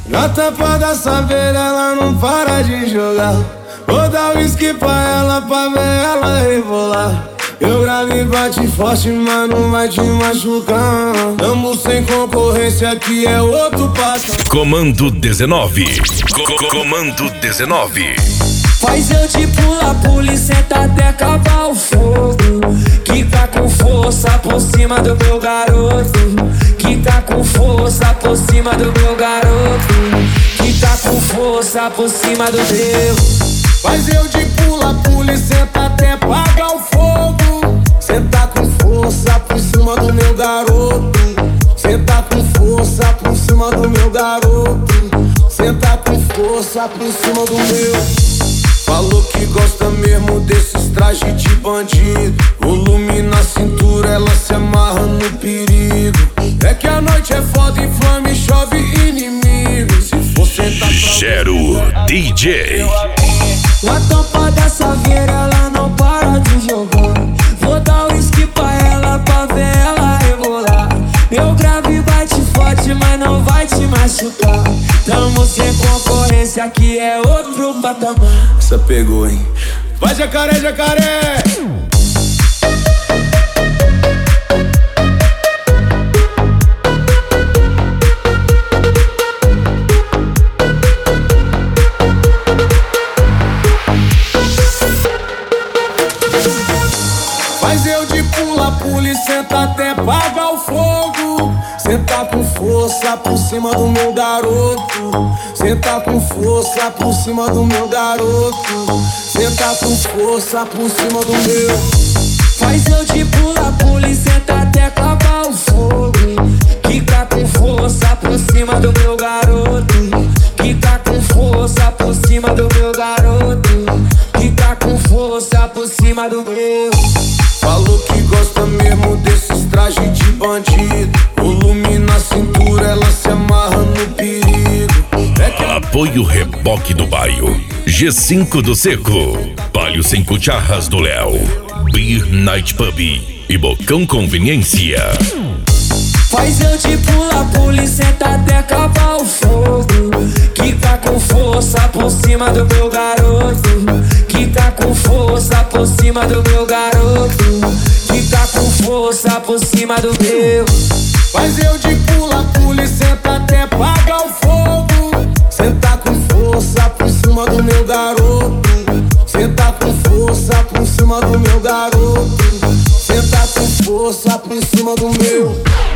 Na tampa da saveira ela não para de jogar. Vou dar whisky pra ela pra ver ela rebolar. Eu gravo e bate forte, mas não vai te machucar. Tamo sem concorrência, aqui é outro passo. Comando 19. Comando 19. Faz eu te pula, senta até acabar o fogo. Que tá com força por cima do meu garoto. Que tá com força por cima do meu garoto. Que tá com força por cima do meu. Faz eu de pula, e senta até apagar o fogo. Senta com força por cima do meu garoto. Senta com força por cima do meu garoto. Senta com força por cima do meu. Falou que gosta mesmo desses trajes de bandido. Volume na cintura, ela se amarra no perigo. É que a noite é foda, inflame, chove inimigo. Se for sentar pra Gero DJ. Na tampa da saveira ela não para de jogar. Vou dar whisky pra ela pra ver ela rebolar. Meu grave bate forte, mas não vai te machucar. Tamo sem concorrência, aqui é outro patamar. Essa pegou, hein? Vai, jacaré, jacaré! Faz eu de pula, e senta até apagar o fogo. Senta com força por cima do meu garoto. Senta com força por cima do meu garoto. Senta com força por cima do meu. Faz eu de pula, e senta até acabar o fogo. Que tá com força por cima do meu garoto. Que tá com força por cima do meu garoto. Que tá com força por cima do meu. Falou que gosta mesmo desses trajes de bandido. Volume na cintura, ela se amarra no perigo. Apoio Reboque do Baio. G5 do Seco. Palio sem cucharras do Léo. Beer Night Pub e Bocão Conveniência. Faz eu te pula, e senta até acabar o fogo. Que tá com força por cima do meu garoto. Que tá com força por cima do meu garoto. Que tá com força por cima do meu. Faz eu de pula, e senta até apagar o fogo. Senta com força por cima do meu garoto. Senta com força por cima do meu garoto. Senta com força por cima do meu.